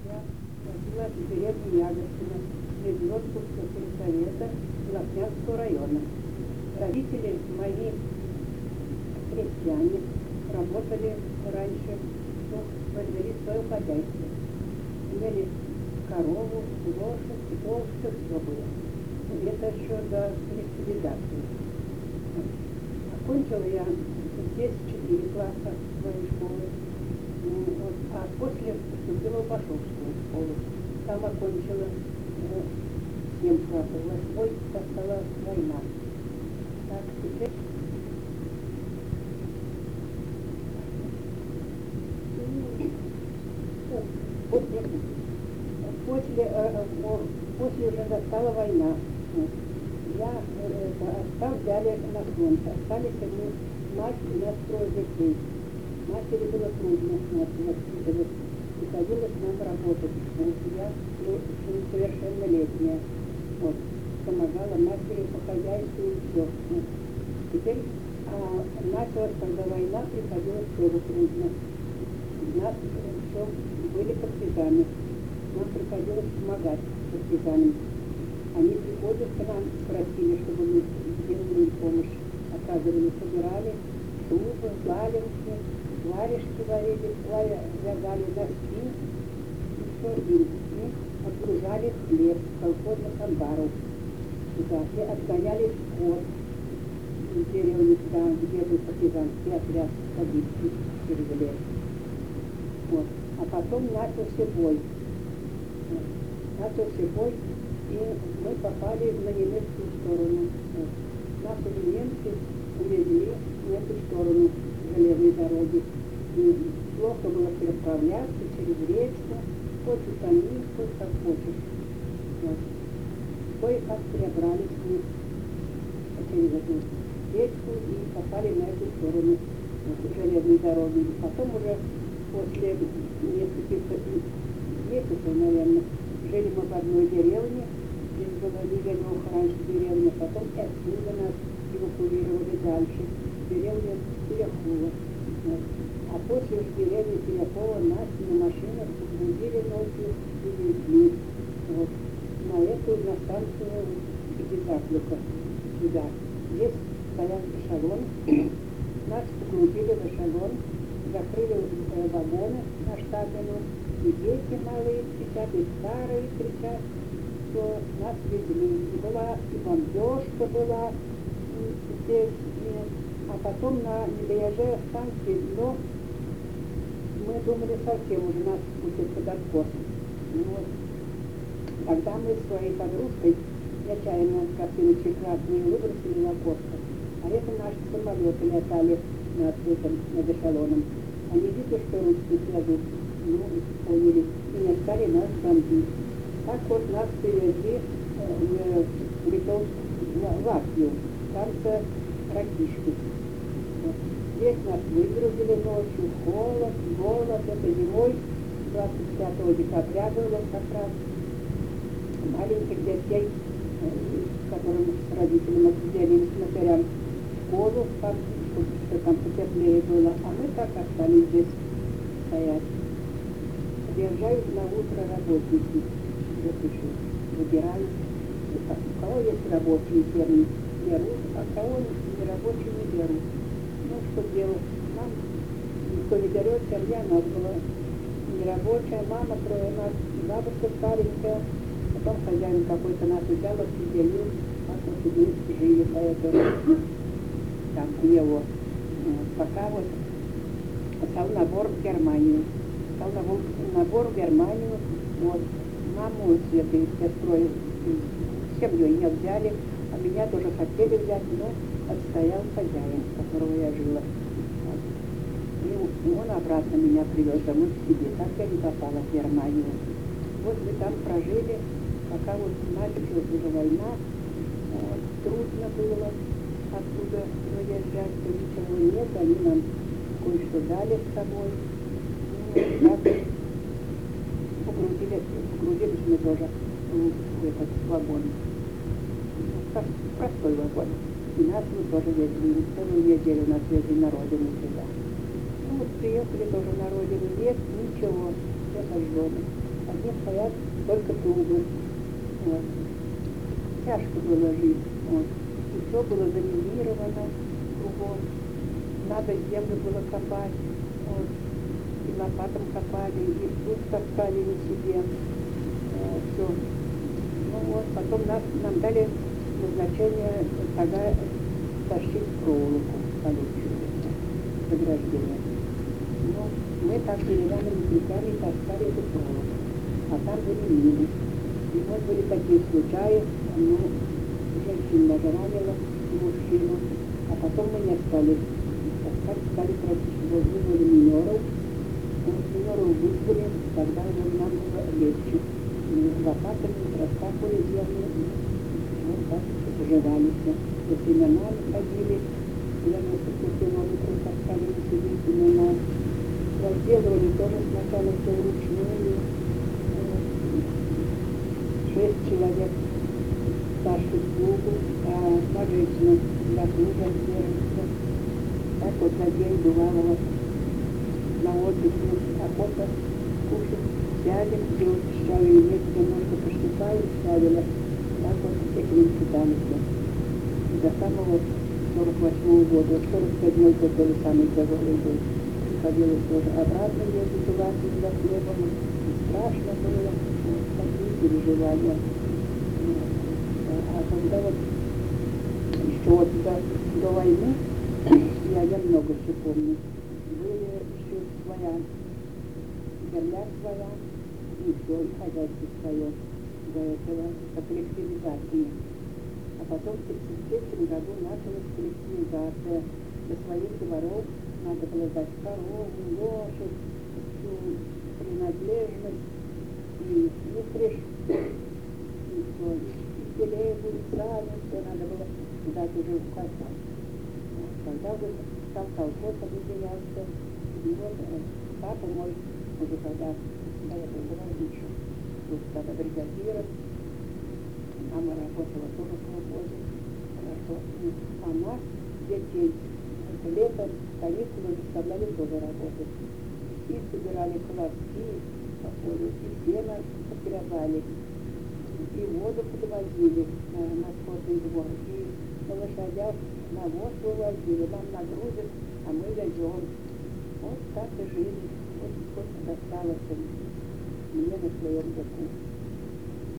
Я жила в деревне Ягодкино, Медведковского сельсовета Лохнянского района. Родители мои крестьяне, работали раньше, ну, развели свое хозяйство. Имели корову, лошадь, овцы, все было. Это еще до ликвидации. Окончила я здесь 4 класса своей школы. Вот, а после поступила в Башовскую школу. Там окончила 7 классов. 8 стала война. Так, теперь... После уже настала война. Там взяли на фронт. Остались они, мать у нас 3 детей. Матери было трудно нас воспитывать. Приходилось нам работать. Я несовершеннолетняя. Вот. Помогала матери по хозяйству и все. Теперь началась, когда война, приходилось тоже трудно. У нас все были партизаны. Нам приходилось помогать партизанам. Они приходят к нам, просили, чтобы мы сделали им помощь. Оказывали, собирали шубы, валенки, варежки варили, вязали носки, и все им. И отгружали хлеб с колхозных амбаров. Туда. И отгоняли скот в деревню туда, где был партизанский отряд ходивший через лес. Вот. А потом начался бой. Начался бой, и мы попали на немецкую сторону. Нас уже немцы увезли в эту сторону железной дороги. И плохо было переправляться через речку, хоть утони, хоть как хочешь. Вот. Кое-как перебрались мы через эту речку и попали на эту сторону железной дороги. И потом уже после нескольких месяцев, наверное, жили мы в одной деревне. Здесь была Невелюха раньше деревня, потом отсюда нас эвакуировали дальше. Деревня Терехова. Вот. А после деревни Терехова нас на машинах погрузили ночью и везли. Вот. На эту, на станцию Пятизаклюка. Сюда. Здесь стоял эшелон. Нас погрузили в эшелон, закрыли вагоны на штабелю. И дети малые кричат, и старые кричат, что нас везли. И была, и бомбежка была здесь, а потом на недоезжая станции, но мы думали, совсем уже нас пустят под откос. Вот. Тогда мы с своей подружкой нечаянно картиночки красные выбросили на окошко. А это наши самолеты летали над эшелоном. Они видят, что русские везут. Ну, поняли, и не стали нас бомбить. Так вот нас перевезли в Литовскую, в Латвию, станция Ракишки. Вот. Здесь нас выгрузили ночью, холод, голод, это зимой, 25 декабря было как раз. Маленьких детей, которым родителям отделились матерям в школу, чтобы там потеплее было, а мы так остались здесь стоять. Приезжают на утро работники, вот еще выбирают, у кого есть рабочие фермы, берут, а кого не рабочие не берут. Ну, что делать? Нам никто не берет, семья у нас была нерабочая, мама, 3 нас, бабушка старенькая, потом хозяин какой-то нас взял, определил, как вот и жили, поэтому там у него. Пока вот стал набор в Германию. Стал набор в Германию. Вот. Маму с этой сестрой, семьей не взяли, а меня тоже хотели взять, но отстоял хозяин, с которого я жила. Вот. И он обратно меня привез домой к себе. Так я не попала в Германию. Вот мы там прожили, пока вот началась уже война. Вот. Трудно было оттуда выезжать, то ничего нет, они нам кое-что дали с собой. Ну, так погрузились мы тоже в этот вагон. Простой вагон. И нас мы тоже везли, целую неделю нас везли на родину сюда. Ну вот приехали тоже на родину, нет, ничего, все сожжено. они стоят только трубы. Вот. Тяжко было жить. Вот. И все было заминировано кругом. Надо землю было копать. Вот. И лопатом копали, и тут таскали на себе. Все. Ну вот, потом нам дали назначение тогда тащить проволоку колючую, заграждение. Ну, мы так деревянными крюками таскали эту проволоку. А там были мины. И вот были такие случаи, ну, женщина даже ранила мужчину, а потом мы не стали таскать, стали просить, вызвали минеров. Минеров вызвали, тогда уже нам было легче. Лопатами раскапывали землю, вот так заживались. По семенам ходили, 90 километров таскали на себе семена. Разделывали тоже сначала все вручную. 6 человек старших слугу, а одна женщина для служа держится. Так вот на день бывало вот на отдыхе, охота кушать, сядем, делать пищавые вместе, немножко пощипаем, сядем. Так вот этим питались. И до самого 48-го года, 47-й год был самый тяжелый был. Приходилось тоже обратно ездить туда, за хлебом. И страшно было, вот такие переживания. А когда вот еще вот до войны, я много все помню, были еще своя земля своя, и все, и хозяйство свое до этого, по коллективизации. А потом в 1933 году началась коллективизация. Для своих дворов надо было дать корову, лошадь, всю принадлежность, и упряжь, и все, и телегу, и сани, все надо было дать уже в колхоз. Когда уже стал колхоз объединялся, и вот папа мой уже тогда, до этого была еще, вот тогда бригадиром, мама работала тоже в колхозе, хорошо. Она детей летом, каникулы заставляли тоже работать. И собирали колоски по полю, и сено погребали, и воду подвозили на скотный двор, и на лошадях навоз вывозили, нам нагрузят, а мы везем. Вот так и жили, вот сколько досталось мне на своем веку.